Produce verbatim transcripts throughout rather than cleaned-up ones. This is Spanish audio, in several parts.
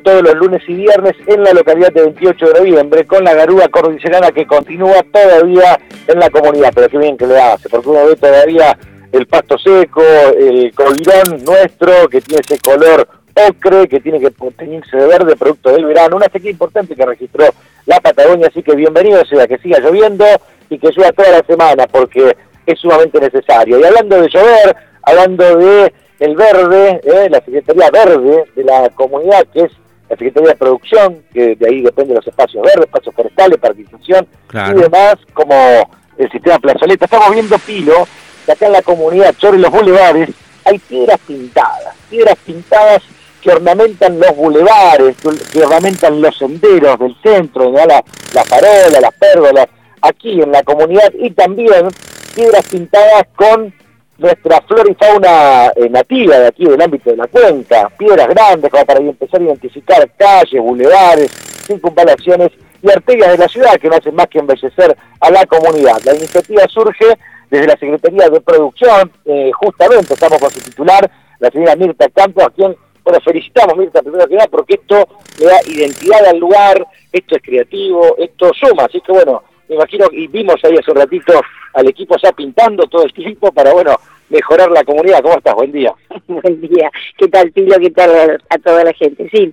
todos los lunes y viernes en la localidad de veintiocho de noviembre, con la garúa cordillerana que continúa todavía en la comunidad. Pero qué bien que le hace, porque uno ve todavía el pasto seco, el colirón nuestro, que tiene ese color ocre, que tiene que teñirse de verde, producto del verano. Una sequía importante que registró la Patagonia, así que bienvenido sea, que siga lloviendo y que llueva toda la semana, porque es sumamente necesario. Y hablando de llover, hablando de el verde, eh, la Secretaría Verde de la comunidad, que es la Secretaría de Producción, que de ahí depende de los espacios verdes, espacios forestales, participación, claro, y demás, como el sistema plazoleta. Estamos viendo, Pilo, que acá en la comunidad, sobre los bulevares, hay piedras pintadas, piedras pintadas que ornamentan los bulevares, que ornamentan los senderos del centro, donde va la, la farola, las pérgolas, aquí en la comunidad, y también piedras pintadas con nuestra flora y fauna eh, nativa de aquí, del ámbito de la cuenca, piedras grandes como para empezar a identificar calles, bulevares, circunvalaciones y arterias de la ciudad, que no hacen más que embellecer a la comunidad. La iniciativa surge desde la Secretaría de Producción, eh, justamente estamos con su titular, la señora Mirta Campos, a quien, bueno, felicitamos, Mirta, primero que nada, porque esto le da identidad al lugar, esto es creativo, esto suma, así que bueno, me imagino, y vimos ahí hace un ratito al equipo ya pintando todo el tiempo para, bueno, mejorar la comunidad. ¿Cómo estás? Buen día. Buen día. ¿Qué tal, Pilo? ¿Qué tal a, a toda la gente? Sí,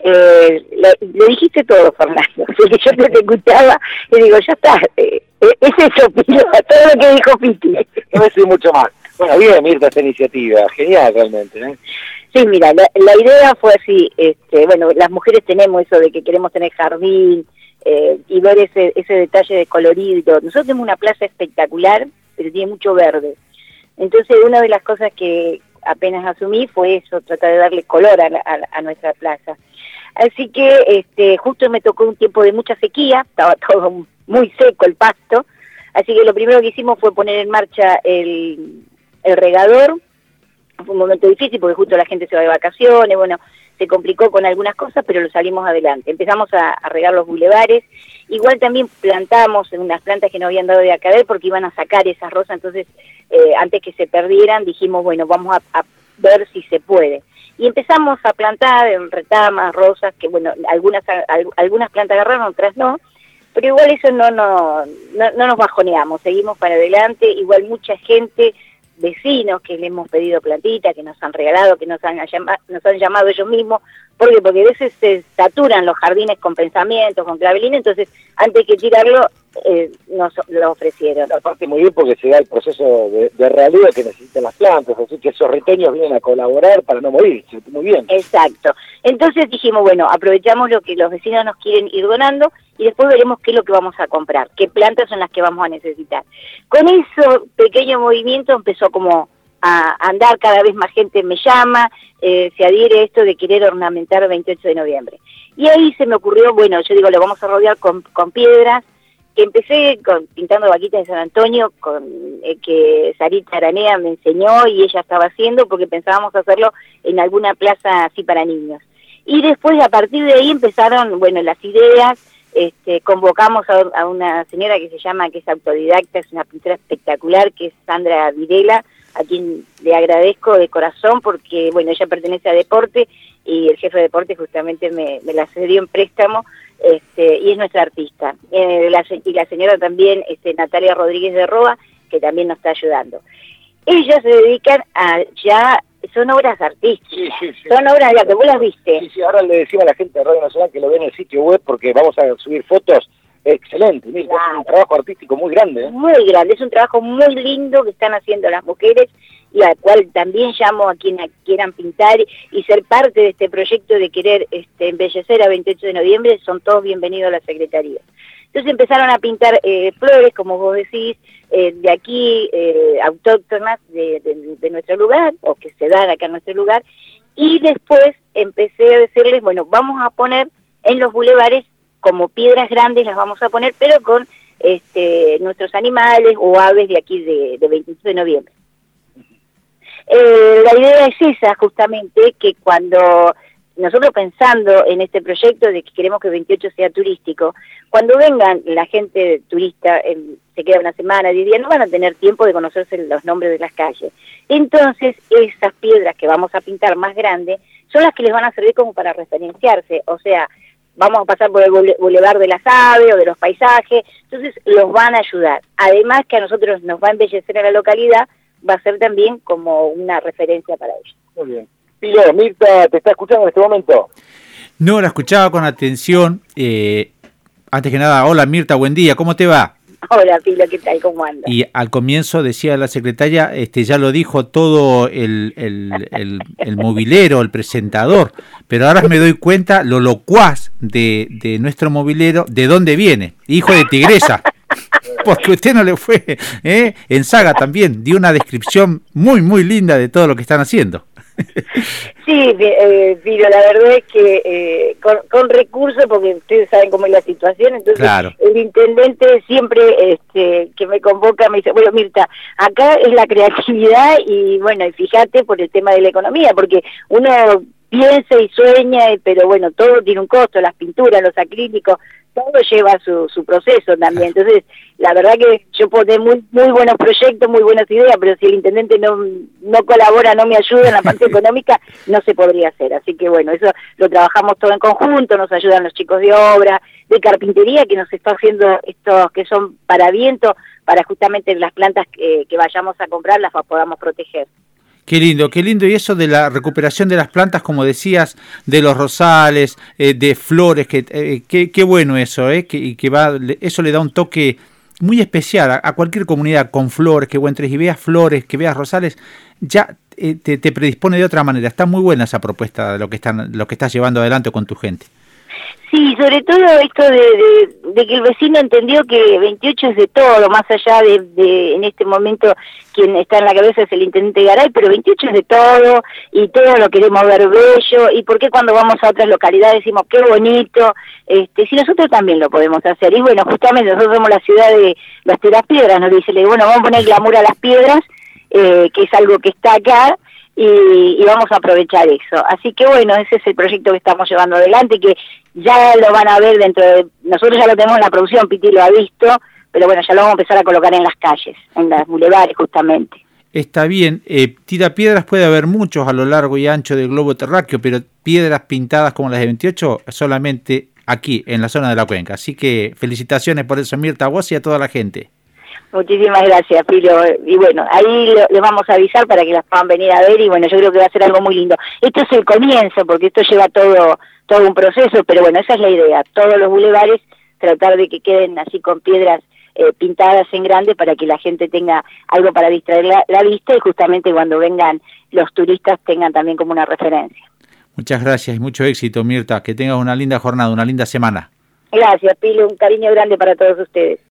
eh, le, le dijiste todo, Fernando. Porque yo te escuchaba y digo, ya está, eh, es eso, Pilo, todo lo que dijo Piti. No decir mucho más. Bueno, bien, Mirta, esta iniciativa. Genial, realmente, ¿eh? Sí, mira, la, la idea fue así, este, bueno, las mujeres tenemos eso de que queremos tener jardín, Eh, y ver ese, ese detalle de colorido. Nosotros tenemos una plaza espectacular, pero tiene mucho verde. Entonces, una de las cosas que apenas asumí fue eso, tratar de darle color a, a, a nuestra plaza. Así que este, justo me tocó un tiempo de mucha sequía, estaba todo muy seco el pasto, así que lo primero que hicimos fue poner en marcha el, el regador. Fue un momento difícil porque justo la gente se va de vacaciones, bueno, se complicó con algunas cosas, pero lo salimos adelante. Empezamos a, a regar los bulevares, igual también plantamos unas plantas que no habían dado de a caer porque iban a sacar esas rosas, entonces eh, antes que se perdieran dijimos, bueno, vamos a, a ver si se puede. Y empezamos a plantar en retamas, rosas, que bueno, algunas algunas plantas agarraron, otras no, pero igual eso no, no, no, no nos bajoneamos, seguimos para adelante, igual mucha gente, vecinos que le hemos pedido plantitas, que nos han regalado, que nos han, llama, nos han llamado ellos mismos, porque porque a veces se saturan los jardines con pensamientos, con clavelina, entonces antes que tirarlo eh, nos lo ofrecieron. Aparte muy bien porque se da el proceso de, de realidad que necesitan las plantas, así que esos retoños vienen a colaborar para no morir, muy bien. Exacto. Entonces dijimos, bueno, aprovechamos lo que los vecinos nos quieren ir donando y después veremos qué es lo que vamos a comprar, qué plantas son las que vamos a necesitar. Con ese pequeño movimiento empezó como a andar, cada vez más gente me llama, eh, se adhiere esto de querer ornamentar el veintiocho de noviembre. Y ahí se me ocurrió, bueno, yo digo, lo vamos a rodear con, con piedras, que empecé con, pintando vaquitas de San Antonio, con eh, que Sarita Aranea me enseñó y ella estaba haciendo, porque pensábamos hacerlo en alguna plaza así para niños. Y después, a partir de ahí, empezaron, bueno, las ideas. Este, convocamos a, a una señora que se llama, que es autodidacta, es una pintora espectacular, que es Sandra Videla, a quien le agradezco de corazón porque, bueno, ella pertenece a Deporte y el jefe de Deporte justamente me, me la cedió en préstamo, este, y es nuestra artista. Eh, la, y la señora también, este, Natalia Rodríguez de Roa, que también nos está ayudando. Ellas se dedican a ya... son obras artísticas, sí, sí, sí. Son obras ya que vos las viste. Sí, sí, ahora le decimos a la gente de Radio Nacional que lo ve en el sitio web porque vamos a subir fotos. Excelente, mira, claro. Es un trabajo artístico muy grande, ¿eh? Muy grande, es un trabajo muy lindo que están haciendo las mujeres y al cual también llamo a quienes quieran pintar y ser parte de este proyecto de querer este, embellecer a veintiocho de noviembre, son todos bienvenidos a la Secretaría. Entonces empezaron a pintar eh, flores, como vos decís, eh, de aquí, eh, autóctonas de, de, de nuestro lugar, o que se dan acá en nuestro lugar, y después empecé a decirles, bueno, vamos a poner en los bulevares, como piedras grandes las vamos a poner, pero con este, nuestros animales o aves de aquí de, de veintiocho de noviembre. Eh, la idea es esa, justamente, que cuando... nosotros pensando en este proyecto de que queremos que el veintiocho sea turístico, cuando vengan la gente turista, el, se queda una semana, diez días, no van a tener tiempo de conocerse los nombres de las calles. Entonces, esas piedras que vamos a pintar más grandes, son las que les van a servir como para referenciarse, o sea, vamos a pasar por el Boulevard de las Aves o de los paisajes, entonces los van a ayudar. Además que a nosotros nos va a embellecer a la localidad, va a ser también como una referencia para ellos. Muy bien. Pilo, Mirta, ¿te está escuchando en este momento? No, la escuchaba con atención. Eh, antes que nada, hola Mirta, buen día, ¿cómo te va? Hola Pilo, ¿qué tal? ¿Cómo andas? Y al comienzo decía la secretaria, este, ya lo dijo todo el, el, el, el movilero, el presentador, pero ahora me doy cuenta lo locuaz de, de nuestro movilero, de dónde viene, hijo de tigresa. Porque usted no le fue, ¿eh? En Saga también dio una descripción muy, muy linda de todo lo que están haciendo. Sí, eh, Piro, la verdad es que eh, con, con recursos, porque ustedes saben cómo es la situación, entonces claro. El intendente siempre este, que me convoca me dice, bueno Mirta, acá es la creatividad y bueno, y fíjate por el tema de la economía, porque uno piensa y sueña, pero bueno, todo tiene un costo, las pinturas, los acrílicos, todo lleva su, su proceso también. Entonces, la verdad que yo pone muy muy buenos proyectos, muy buenas ideas, pero si el intendente no no colabora, no me ayuda en la parte económica, no se podría hacer. Así que bueno, eso lo trabajamos todo en conjunto, nos ayudan los chicos de obra, de carpintería, que nos está haciendo estos que son para viento, para justamente las plantas que, que vayamos a comprar las podamos proteger. Qué lindo, qué lindo. Y eso de la recuperación de las plantas, como decías, de los rosales, eh, de flores, que eh, qué, qué bueno eso, eh, que, que va, eso le da un toque muy especial a, a cualquier comunidad con flores, que vos entres y veas flores, que veas rosales, ya eh, te, te predispone de otra manera. Está muy buena esa propuesta de lo que están, lo que estás llevando adelante con tu gente. Sí, sobre todo esto de, de, de que el vecino entendió que veintiocho es de todo, más allá de, de en este momento quien está en la cabeza es el intendente Garay, pero veintiocho es de todo y todo lo queremos ver bello, y por qué cuando vamos a otras localidades decimos qué bonito, este, si nosotros también lo podemos hacer. Y bueno, justamente nosotros somos la ciudad de las piedras, nos dice, bueno, vamos a poner glamour a las piedras, eh, que es algo que está acá, Y, y vamos a aprovechar eso. Así que bueno, ese es el proyecto que estamos llevando adelante, que ya lo van a ver dentro de... Nosotros ya lo tenemos en la producción, Piti lo ha visto, pero bueno, ya lo vamos a empezar a colocar en las calles, en las bulevares justamente. Está bien, eh, tira piedras puede haber muchos a lo largo y ancho del globo terráqueo, pero piedras pintadas como las de veintiocho solamente aquí, en la zona de la cuenca. Así que felicitaciones por eso, Mirta, a vos y a toda la gente. Muchísimas gracias, Pilo. Y bueno, ahí les vamos a avisar para que las puedan venir a ver y bueno, yo creo que va a ser algo muy lindo. Esto es el comienzo, porque esto lleva todo todo un proceso, pero bueno, esa es la idea. Todos los bulevares, tratar de que queden así con piedras eh, pintadas en grande para que la gente tenga algo para distraer la, la vista y justamente cuando vengan los turistas tengan también como una referencia. Muchas gracias y mucho éxito, Mirta. Que tengas una linda jornada, una linda semana. Gracias, Pilo. Un cariño grande para todos ustedes.